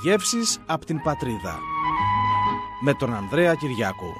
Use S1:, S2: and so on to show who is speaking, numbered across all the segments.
S1: Γεύσεις από την πατρίδα με τον Ανδρέα Κυριάκου.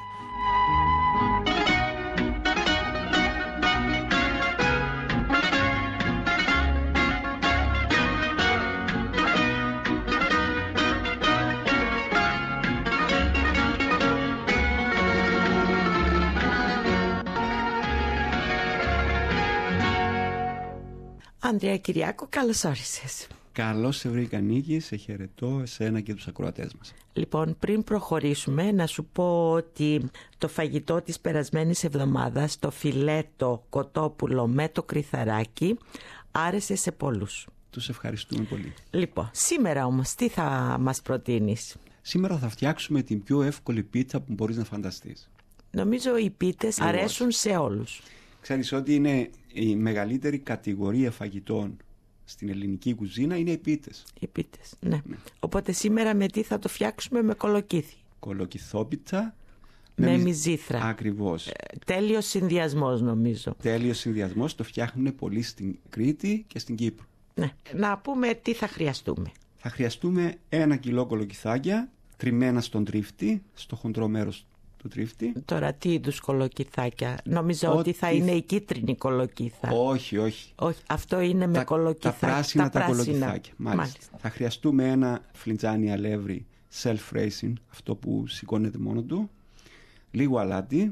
S2: Ανδρέα Κυριάκου, καλώς όρισες.
S3: Καλώς σε βρήκα, Νίκη, σε χαιρετώ εσένα και τους ακροατές μας.
S2: Λοιπόν, πριν προχωρήσουμε, να σου πω ότι το φαγητό της περασμένης εβδομάδας, το φιλέτο κοτόπουλο με το κρυθαράκι, άρεσε σε πολλούς.
S3: Τους ευχαριστούμε πολύ.
S2: Λοιπόν, σήμερα όμως τι θα μας προτείνεις?
S3: Σήμερα θα φτιάξουμε την πιο εύκολη πίτσα που μπορείς να φανταστείς.
S2: Νομίζω οι πίτσες αρέσουν σε όλους.
S3: Ξέρεις ότι είναι η μεγαλύτερη κατηγορία φαγητών στην ελληνική κουζίνα είναι οι πίτες.
S2: Οι πίτες, ναι. Οπότε σήμερα με τι θα το φτιάξουμε? Με κολοκύθι.
S3: Κολοκυθόπιτσα
S2: με μυζήθρα.
S3: Ακριβώς.
S2: Τέλειος συνδυασμός, νομίζω.
S3: Τέλειος συνδυασμός, το φτιάχνουν πολύ στην Κρήτη και στην Κύπρο.
S2: Ναι. Να πούμε τι θα χρειαστούμε.
S3: Θα χρειαστούμε 1 κιλό κολοκυθάκια τριμμένα στον τρίφτη, στο χοντρό μέρος του τρίφτη.
S2: Τώρα τι είδους κολοκυθάκια? Νομίζω ότι θα είναι η κίτρινη κολοκύθα.
S3: Όχι.
S2: Όχι, αυτό είναι με κολοκυθάκια.
S3: Τα πράσινα τα κολοκυθάκια. Μάλιστα. Θα χρειαστούμε 1 φλιτζάνι αλεύρι self-raising, αυτό που σηκώνεται μόνο του, λίγο αλάτι,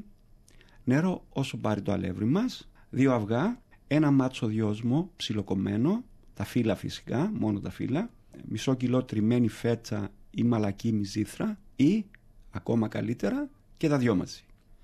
S3: νερό όσο πάρει το αλεύρι μας, 2 αυγά, 1 μάτσο δυόσμο ψιλοκομμένο, τα φύλλα φυσικά, μόνο τα φύλλα, μισό κιλό τριμμένη φέτσα ή μαλακή μυζήθρα ή ακόμα καλύτερα και τα δυο μαζί.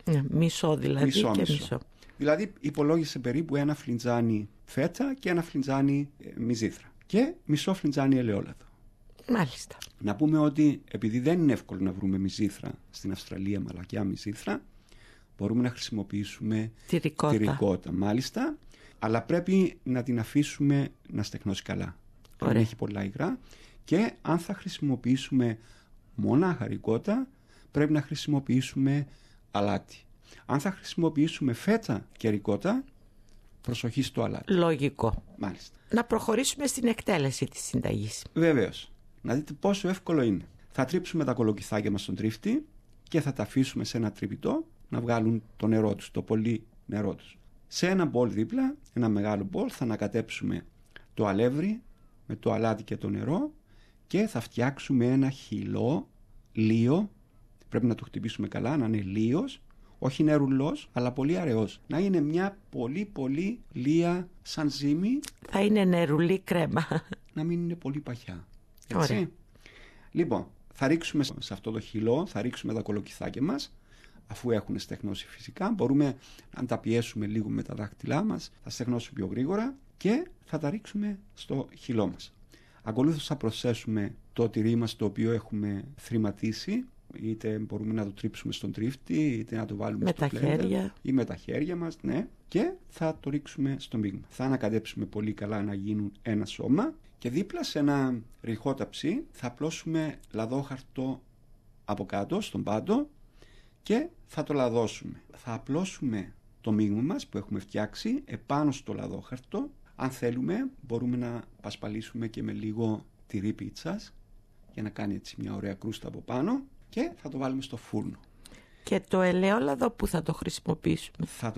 S2: Μισό δηλαδή. Μισό.
S3: Δηλαδή υπολόγισε περίπου 1 φλιτζάνι φέτσα και 1 φλιτζάνι μυζήθρα και μισό φλιτζάνι ελαιόλαδο.
S2: Μάλιστα.
S3: Να πούμε ότι επειδή δεν είναι εύκολο να βρούμε μυζήθρα στην Αυστραλία, μαλακιά μυζήθρα, μπορούμε να χρησιμοποιήσουμε τυρικότα, μάλιστα, αλλά πρέπει να την αφήσουμε να στεγνώσει καλά. Δεν έχει πολλά υγρά και αν θα χρησιμοποιήσουμε μονάχα ρικότα, πρέπει να χρησιμοποιήσουμε αλάτι. Αν θα χρησιμοποιήσουμε φέτσα και ρικότα, προσοχή στο αλάτι.
S2: Λογικό.
S3: Μάλιστα.
S2: Να προχωρήσουμε στην εκτέλεση της συνταγής.
S3: Βεβαίως. Να δείτε πόσο εύκολο είναι. Θα τρίψουμε τα κολοκυθάκια μας στον τρίφτη και θα τα αφήσουμε σε ένα τρυπητό να βγάλουν το νερό τους, το πολύ νερό τους. Σε ένα μπολ δίπλα, ένα μεγάλο μπολ, θα ανακατέψουμε το αλεύρι με το αλάτι και το νερό και θα φτιάξουμε ένα χυλό λίο. Πρέπει να το χτυπήσουμε καλά, να είναι λίος, όχι νερουλός, αλλά πολύ αραιός. Να είναι μια πολύ λία σαν ζύμη.
S2: Θα είναι νερουλή κρέμα.
S3: Να μην είναι πολύ παχιά. Έτσι. Ωραία. Λοιπόν, θα ρίξουμε σε αυτό το χυλό, θα ρίξουμε τα κολοκυθάκια μας, αφού έχουν στεγνώσει φυσικά. Μπορούμε να τα πιέσουμε λίγο με τα δάχτυλά μας, θα στεγνώσουν πιο γρήγορα και θα τα ρίξουμε στο χυλό μας. Ακολούθως θα προσθέσουμε το τυρί μας το οποίο έχουμε θρηματίσει. Είτε μπορούμε να το τρίψουμε στον τρίφτη, είτε να το βάλουμε στο blender ή με τα χέρια μας, ναι. Και θα το ρίξουμε στο μείγμα. Θα ανακατέψουμε πολύ καλά να γίνουν ένα σώμα και δίπλα σε ένα ρηχό ταψί θα απλώσουμε λαδόχαρτο από κάτω στον πάτο και θα το λαδώσουμε. Θα απλώσουμε το μείγμα μας που έχουμε φτιάξει επάνω στο λαδόχαρτο. Αν θέλουμε μπορούμε να πασπαλίσουμε και με λίγο τυρί πίτσας για να κάνει έτσι μια ωραία κρούστα από πάνω. Και θα το βάλουμε στο φούρνο.
S2: Και το ελαιόλαδο που θα το χρησιμοποιήσουμε?
S3: Θα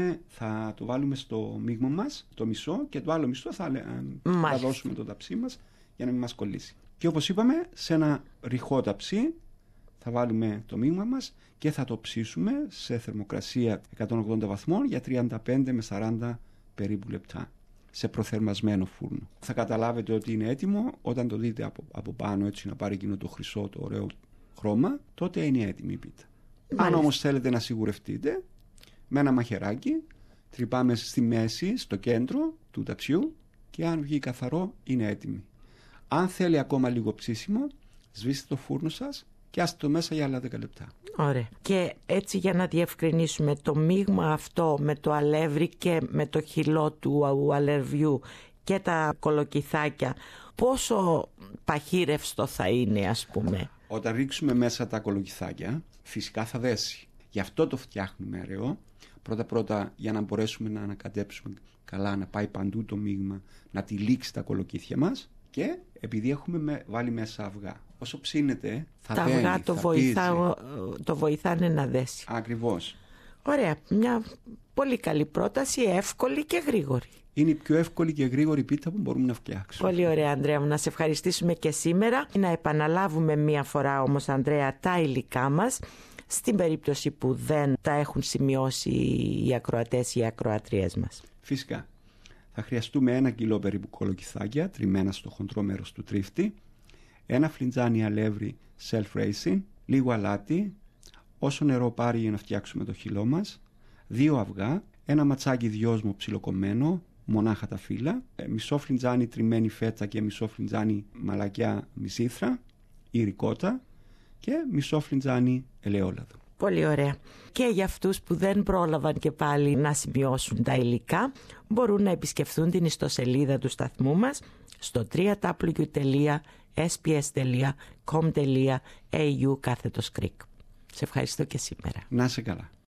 S3: το βάλουμε στο μείγμα μας, το μισό, και το άλλο μισό θα δώσουμε το ταψί μας για να μην μας κολλήσει. Και όπως είπαμε, σε ένα ρηχό ταψί θα βάλουμε το μείγμα μας και θα το ψήσουμε σε θερμοκρασία 180 βαθμών για 35 με 40 περίπου λεπτά. Σε προθερμασμένο φούρνο. Θα καταλάβετε ότι είναι έτοιμο όταν το δείτε από πάνω, έτσι να πάρει εκείνο το χρυσό, το ωραίο χρώμα, τότε είναι έτοιμη η πίτα. Αν όμως θέλετε να σιγουρευτείτε, με ένα μαχαιράκι τρυπάμε στη μέση, στο κέντρο του ταψιού και αν βγει καθαρό είναι έτοιμη. Αν θέλει ακόμα λίγο ψήσιμο, σβήστε το φούρνο σας και άστε το μέσα για άλλα 10 λεπτά.
S2: Ωραία. Και έτσι για να διευκρινίσουμε, το μείγμα αυτό με το αλεύρι και με το χυλό του αλερβιού και τα κολοκυθάκια, πόσο παχύρευστο θα είναι, ας πούμε?
S3: Όταν ρίξουμε μέσα τα κολοκυθάκια, φυσικά θα δέσει. Γι' αυτό το φτιάχνουμε αραιό. Πρώτα για να μπορέσουμε να ανακατέψουμε καλά, να πάει παντού το μείγμα, να τυλίξει τα κολοκύθια μας. Και επειδή έχουμε βάλει μέσα αυγά. όσο ψήνεται θα
S2: τα
S3: δένει,
S2: αυγά
S3: θα
S2: το βοηθάνε να δέσει.
S3: Ακριβώς.
S2: Ωραία, μια πολύ καλή πρόταση, εύκολη και γρήγορη.
S3: Είναι η πιο εύκολη και γρήγορη πίτα που μπορούμε να φτιάξουμε.
S2: Πολύ ωραία, Ανδρέα μου, να σε ευχαριστήσουμε και σήμερα. Να επαναλάβουμε μία φορά όμως, Ανδρέα, τα υλικά μας, στην περίπτωση που δεν τα έχουν σημειώσει οι ακροατές ή οι ακροατριές μας.
S3: Φυσικά. Θα χρειαστούμε 1 κιλό περίπου κολοκυθάκια, τριμμένα στο χοντρό μέρος του τρίφτη, 1 φλιτζάνι αλεύρι self-raising, λίγο αλάτι, όσο νερό πάρει για να φτιάξουμε το χυλό μας, 2 αυγά, 1 ματσάκι δυόσμο ψιλοκομμένο, μονάχα τα φύλλα, μισό φλιτζάνι τριμμένη φέτα και μισό φλιτζάνι μαλακιά μισήθρα ή ρικότα και μισό φλιτζάνι ελαιόλαδο.
S2: Πολύ ωραία. Και για αυτούς που δεν πρόλαβαν και πάλι να σημειώσουν τα υλικά, μπορούν να επισκεφθούν την ιστοσελίδα του σταθμού μας στο www.sps.com.au/Greek. Σε ευχαριστώ και σήμερα.
S3: Να είσαι καλά.